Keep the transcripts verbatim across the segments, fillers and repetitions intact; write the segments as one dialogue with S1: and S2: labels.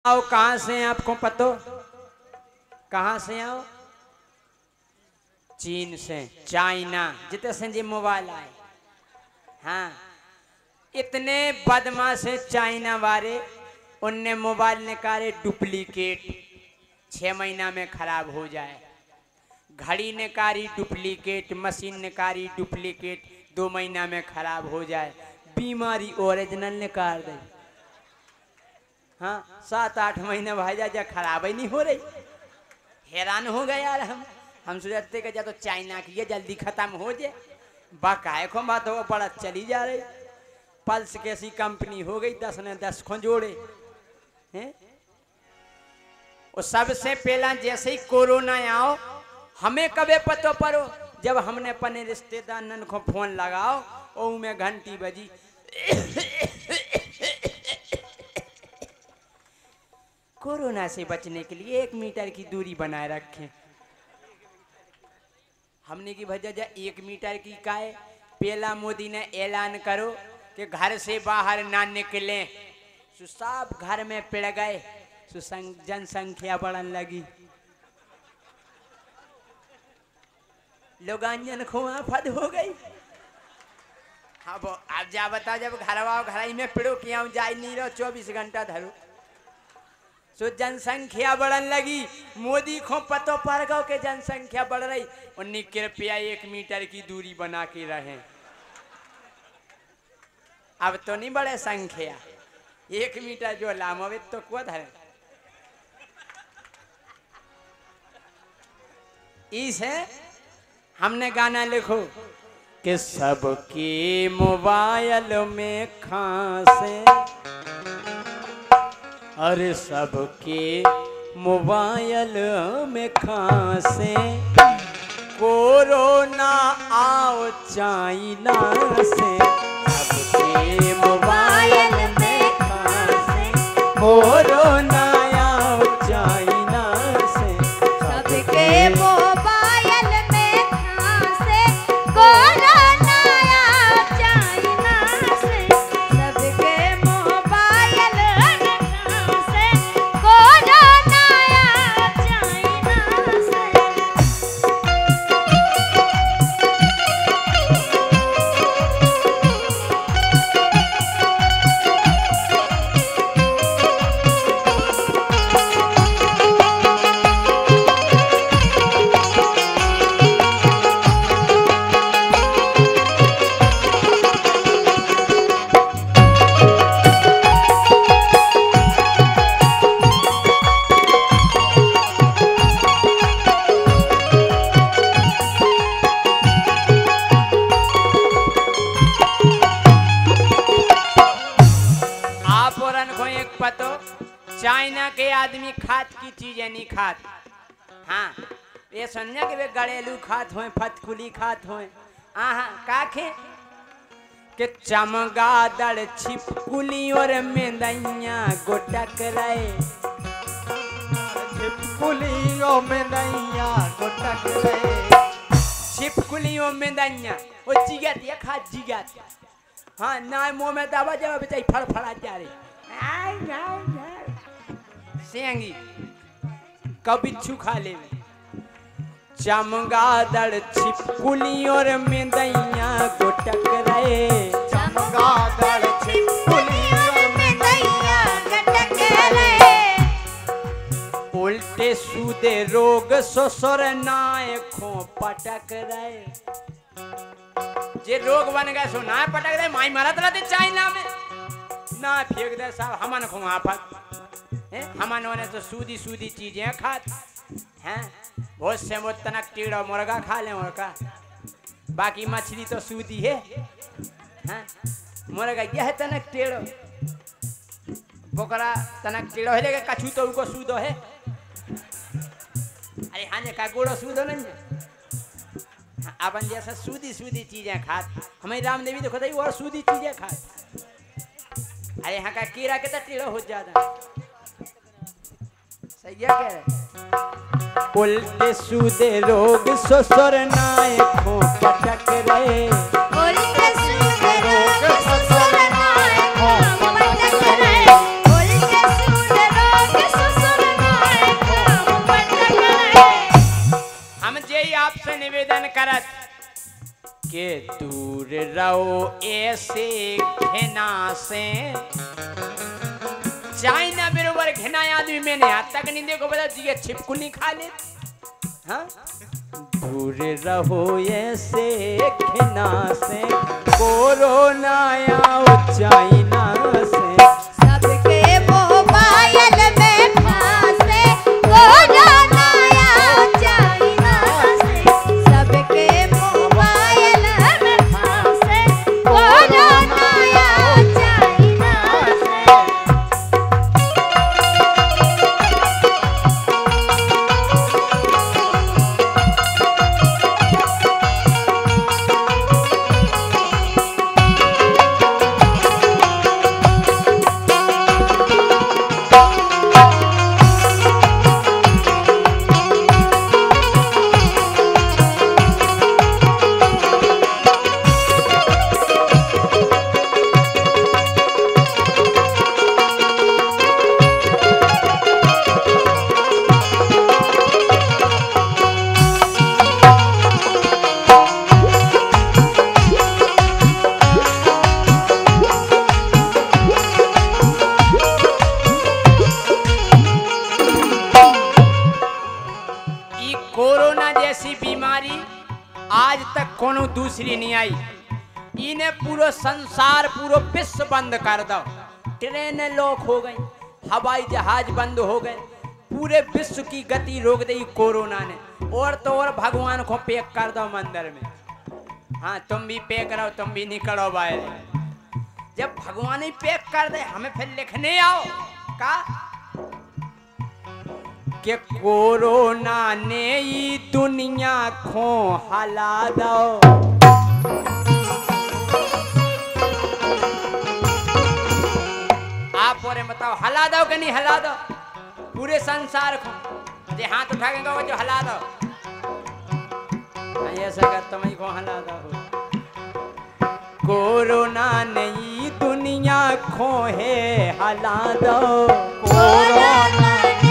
S1: आओ कहाँ से हैं आपको पता? कहाँ से आओ? चीन से, चाइना जितने से जी मोबाइल आए। हाँ, इतने बदमाश है चाइना वाले, उनने मोबाइल निकाले डुप्लीकेट, छह महीना में खराब हो जाए। घड़ी निकाली डुप्लीकेट, मशीन निकाली डुप्लीकेट, दो महीना में खराब हो जाए। बीमारी ओरिजिनल निकाल दे। हाँ, सात आठ महीने भाई जा जा खराब ही नहीं हो रही। हैरान हो गए यार हम हम सोचते कि जा तो चाइना की है जल्दी खत्म हो जाए, बाकाए को बात हो बड़ा चली जा रही। पल्स कैसी कंपनी हो गई, दस ने दस खो जोड़े हैं। और सबसे पहला जैसे ही कोरोना आओ, हमें कबे पतो पड़ो जब हमने अपने रिश्तेदार को फोन लगाओ और में घंटी बजी। कोरोना से बचने के लिए एक मीटर की दूरी बनाए रखें। हमने की वजह जा एक मीटर की काहे? पहला मोदी ने ऐलान करो कि घर से बाहर ना निकलें, सो सब घर में पिड़ गए, सो जनसंख्या बढ़ने लगी। लोगांजन खुआ फद हो गई। अब अब जा बताओ, जब घर आओ घर में पिड़ो क्या जाए नहीं रहो, चौबीस घंटा धरो, सो जनसंख्या बढ़न लगी। मोदी को पतो पड़ गो कि जनसंख्या बढ़ रही, उन्हें कृपया एक मीटर की दूरी बना के रहें। अब तो नहीं बढ़े संख्या, एक मीटर जो लामोवित तो को धरे। इसे हमने गाना लिखो कि सबके मोबाइल में खांसे, अरे सबके मोबाइल में खांसे, कोरोना आओ चाइना से। सबके मोबाइल में खांसे, कोरोना आओ चाइना से।
S2: सबके मोबाइल में खांसे, कोरोना आओ चाइना से। सबके मोबाइल में खांसे, कोरोना आओ चाइना से।
S1: चाइना के आदमी खाद की चीजें नहीं खात। हाँ, ये समझा कि वे गड़ेलू खात होए, फतकुली खात होए। आहा काखे के चमगादड़ छिपकुली और मेंदैया गोटक रहे।
S3: छिपकुलियों में नैया गोटक रहे।
S1: छिपकुलियों में दैया वो जिगत या खा जिगत। हाँ ना मुंह में दबा जाओ बेचारी फड़फड़ा जा रही। आई आई आई सेंगी कब बिच्छू खा ले। चमगादड़ छिपकुली और मेंदैया गोटक रहे।
S3: चमगादड़ छिपकुली और मेंदैया
S2: गोटक रहे।
S1: उल्टे सूदे रोग ससुर नाय खो पटक रहे। जे रोग बन गए सो ना पटक रहे। माई मरत रहते चाइना में ना फेंक दे साहब हमन को आफत है। हमन ने तो सूदी सूदी चीजें खात हैं। बहुत से वो तनक टीड़ा मुर्गा खा ले मुर्गा, बाकी मछली तो सूदी है। हैं मुर्गा यह है तनक टेढ़ो, बोकरा तनक टेढ़ो है, लेकिन कछू तो उनको सूदो है। अरे हाँ ने का गोड़ो सूदो नहीं है। अपन जैसा सूदी सूदी चीजें खात। हमें राम देवी देखो तो और सूदी चीजें खात। अरे यहाँ का कीड़ा के तो टेढ़ो हो जाता। सही है कह रहे। उल्टे सूदे रोग ससुर नाय खो पटक रहे।
S2: उल्टे सूदे रोग ससुर नाय खो पटक रहे। उल्टे सूदे रोग
S1: करत के दूर रहो ऐसे घिना से। चाइना बरोबर घिना आदमी मैंने आज तक नहीं देखो, बता जी छिपकुली खा ले। हाँ दूर रहो ऐसे घिना से, कोरोना आओ चाइना से।
S2: सबके मोबाइल में फांसे कोरोना आओ चाइना से। सबके मोबाइल में फांसे कोरोना आओ चाइना से।
S1: आज तक कोनो दूसरी नहीं आई। इन्हें पूरा संसार पूरा विश्व बंद कर दो, ट्रेन लॉक हो गई, हवाई जहाज बंद हो गए, पूरे विश्व की गति रोक दी कोरोना ने। और तो और भगवान को पैक कर दो मंदिर में। हाँ तुम भी पैक रहो, तुम भी निकलो बाहर। जब भगवान ही पैक कर दे, हमें फिर लिखने आओ का कि कोरोना ने ई दुनिया को हला दो। आप और बताओ हला दो कि नहीं हला दो? पूरे संसार को जे हाथ उठा के कहो जो हला दो, ऐसा कर तुम ही को हला दो। कोरोना ने ई दुनिया को है हला दो। कोरोना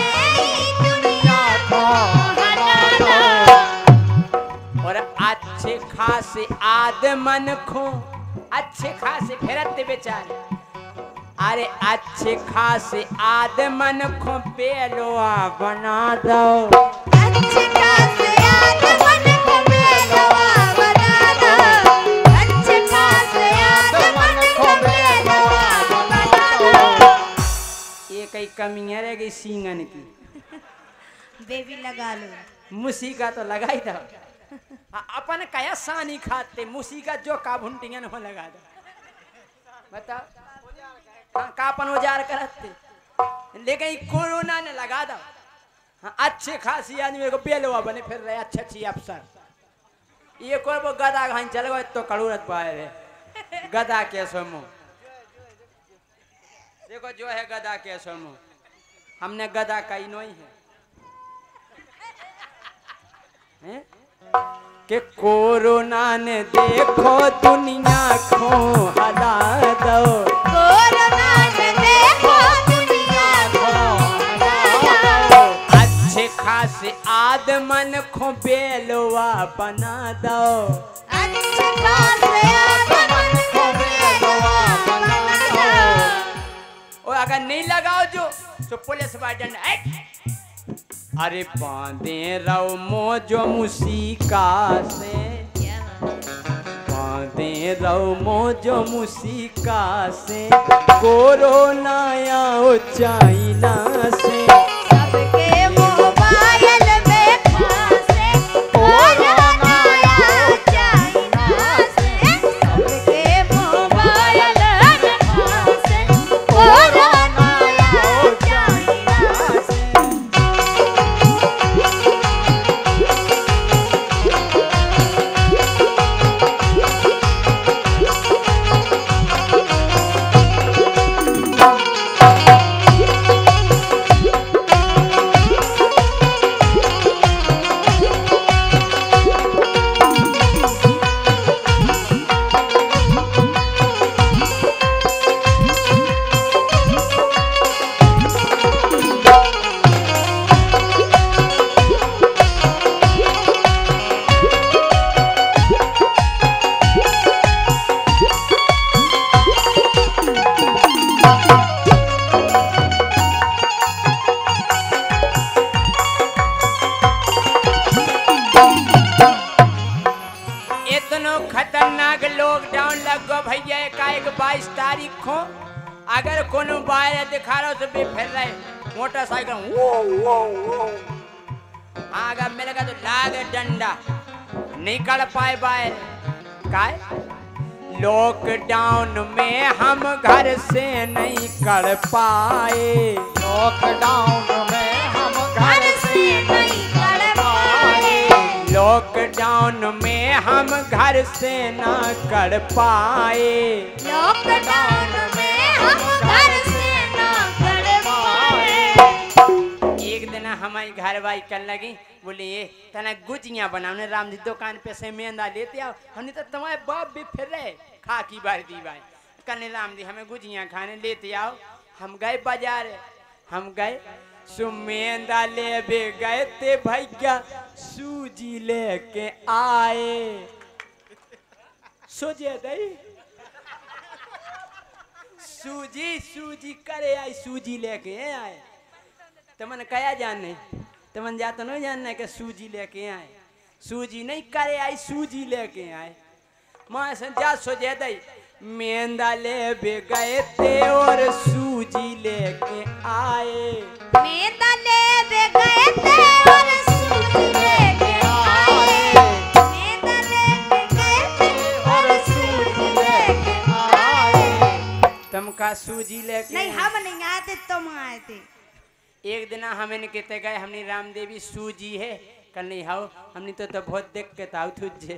S1: और अच्छे खासे आदमन को, अच्छे खासे फिरते बेचारे, अरे अच्छे खासे आदमन को बेलोआ बना दो।
S2: अच्छे खासे आदमन को बेलोआ बना दो। अच्छे खासे आदमन को बेलोआ बना दो।
S1: ये कई कमियां रह गई सींगन की।
S2: बेबी लगा लो,
S1: मुसी का तो लगा ही था। अपन कया सानी खाते, मुसी का जो काभुंटियन हो लगा दो। बताओ हाँ, कापन औजार करते, लेकिन कोरोना ने लगा दो। हाँ, अच्छे खासी आदमी को बेलवा बने फिर रहे, अच्छे अच्छी अफसर। ये कोई वो गदा घाइन चल गए तो कड़ूरत पाए रहे। गदा के समूह देखो जो है गदा के समूह, हमने गदा का ही नहीं है, है? कि कोरोना ने देखो दुनिया को हला दो।
S2: कोरोना ने देखो दुनिया को हला दो।
S1: अच्छे खासे आदमन को बेलवा बना दो।
S2: अच्छे खासे आदमन को बेलवा बना दो।
S1: और अगर नहीं लगाओ जो तो पुलिस वार्डन अरे बांधे रहो मोजो मुसीका से, बांधे रहो मोजो मुसीका से, कोरोना आओ चाइना से।
S2: सबके मोबाइल में फांसे कोरोना आओ चाइना से। सबके मोबाइल में फांसे कोरोना आओ चाइना से।
S1: कोनो बाहर दिखा रहा तो भी फिर रहे मोटरसाइकिल वो वो वो आगा मेरे का तो लाग डंडा निकल पाए बाहर काय लॉकडाउन में हम घर से नहीं कर पाए
S3: लॉकडाउन में हम घर से नहीं कर पाए
S1: लॉकडाउन में हम घर से ना कर पाए
S2: लॉकडाउन में हम घर से ना कर पाए
S1: एक दिन हमारी घर वाई कर लगी बोले ये तना गुजियां बनाने राम जी दुकान पे से मेंदा लेते आओ हमने तो तुम्हारे बाप भी फिर रहे खा की बार दी भाई कल राम जी हमें गुजियां खाने लेते आओ हम गए बाजार हम गए सुमेंदा ले भी गए ते भैया सूजी लेके आए सोचे दई सूजी सूजी करे आई सूजी लेके आए तमन कया जाने तमन जाता नहीं जानना कि सूजी लेके आए सूजी नहीं करे आई सूजी लेके आए माँ जा सोचे दई मेंदा ले भी गए थे और सूजी लेके आए
S2: मेंदा ले भी गए थे और सूजी लेके आए मेंदा ले भी गए थे और सूजी लेके आए
S1: तुमका सूजी लेके
S2: नहीं हम नहीं आए थे तुम आए थे
S1: एक दिन हमने कहते गए हमने राम देवी सूजी है कल नहीं हाउ हमने तो, तो बहुत दिक्कत आओ तुझे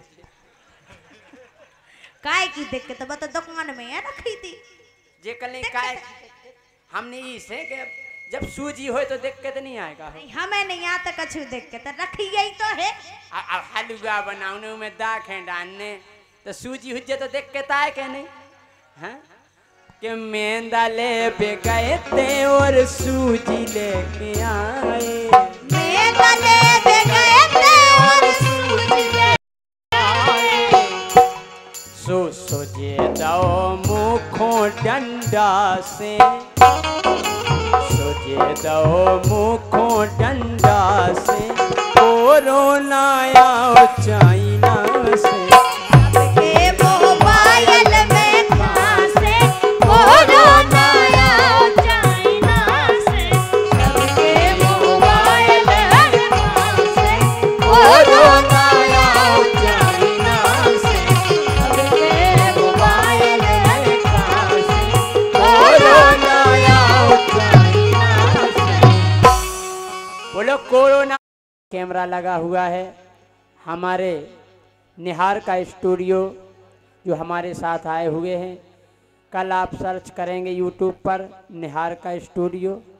S2: काय की दिक्कत है बता दुकान में है रखी थी
S1: जे कल नहीं काय हमने इसे कि जब सूजी हो तो दिक्कत नहीं आएगा
S2: नहीं हमें नहीं आता कछु दिक्कत रखी गई तो है
S1: अब हलवा बनाने में दाखें डालने तो सूजी हुज्जे तो दिक्कत आए क्या नहीं हाँ कि मेंदा ले भी गए थे और सूजी लेके आए
S2: मेंदा ले भी गए थे और सूजी लेके आए
S1: सो सोजे दो मुखों डंडा से सोजे दो मुखों डंडा से कोरोना आओ चाइना से
S2: सबके मोबाइल में खासे कोरोना आओ चाइना से सबके मोबाइल में खासे कोरोना आओ चाइना से सबके मोबाइल में खासे कोरोना आओ चाइना से
S1: बोलो कोरोना कैमरा लगा हुआ है हमारे निहार का स्टूडियो जो हमारे साथ आए हुए हैं कल आप सर्च करेंगे यूट्यूब पर निहार का स्टूडियो